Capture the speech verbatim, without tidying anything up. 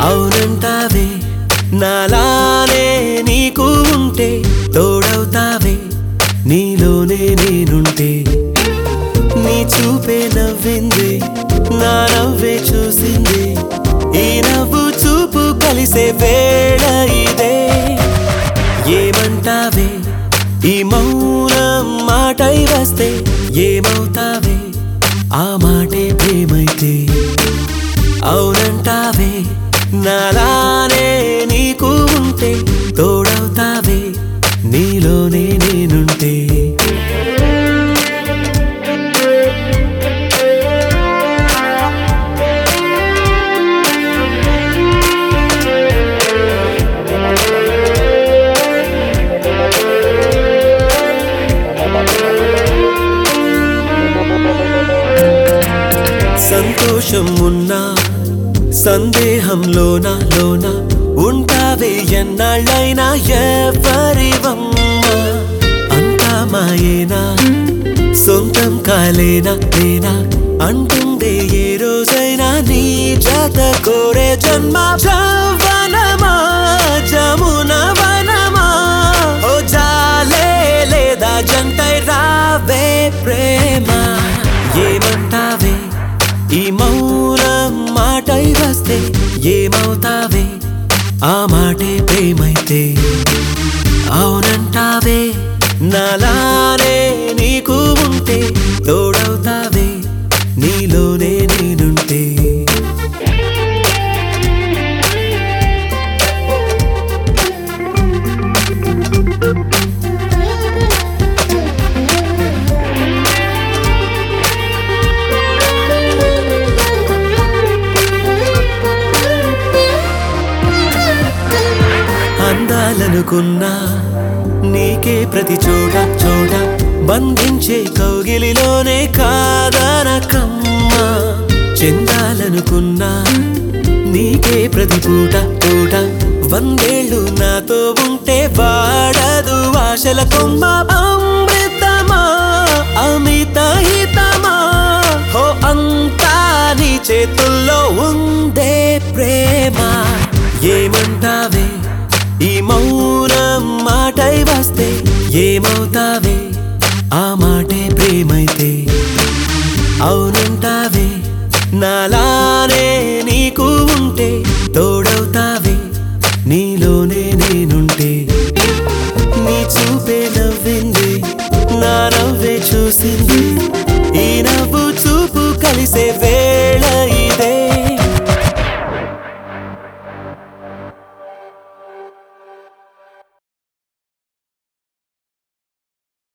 అవునంటావే నాలానే నీకు ఉంటే తోడవుతావే నీలోనే నేనుంటే నీ చూపే నవ్వింది నా నవ్వే చూసింది ఈ నవ్వు చూపు కలిసే వేళ ఇదే ఏమంటావే ఈ మౌనం మాటై వస్తే ఏమవుతావే ఆ మాటే ప్రేమైతే అవునంటావే నాలానే నీకు ఉంటే తోడవుతావే నీలోనే నేనుంటే సంతోషం ఉన్నా సందేహంలోన లోన ఉంటావే ఎన్నాళ్ళైనా ఎవరివమ్మా అంతా మాయేనా సొంతం కాలేనా నేనా అంటుందే ఏ రోజైనా నీ జత కోరే జన్మ జవనమా జమున వనమా ఓ జాలే లేదా జంటై రావే ప్రేమ ఏమంటావే ఈ మౌనం మాటై వస్తే ఏమవుతావే ఆ మాటే ప్రేమైతే అవునంటావే నాలానే నీకు ఉంటే తోడవుతావే నీలోనే నేనుంటే అందాలనుకున్నా నీకే ప్రతి చోట చోట బంధించే కౌగిలిలోనే కాదనకమ్మా చెందాలనుకున్నా నీకే ప్రతి పూట పూట వందేళ్ళు నాతో ఉంటే వాడదు ఆశల కొమ్మ అమృతమా అమిత హితమా హో అంతా నీ చేతుల్లో ఉందే ప్రేమ ఏమంటావే ఈ మౌనం మాటై వస్తే ఏమవుతావే ఆ మాటే ప్రేమైతే అవునంటావే నాలానే నీకు ఉంటే తోడవుతావే నీలోనే నేనుంటే నీ చూపే నవ్వింది నా నవ్వే చూసింది ఈ నవ్వు చూపు కలిసే వే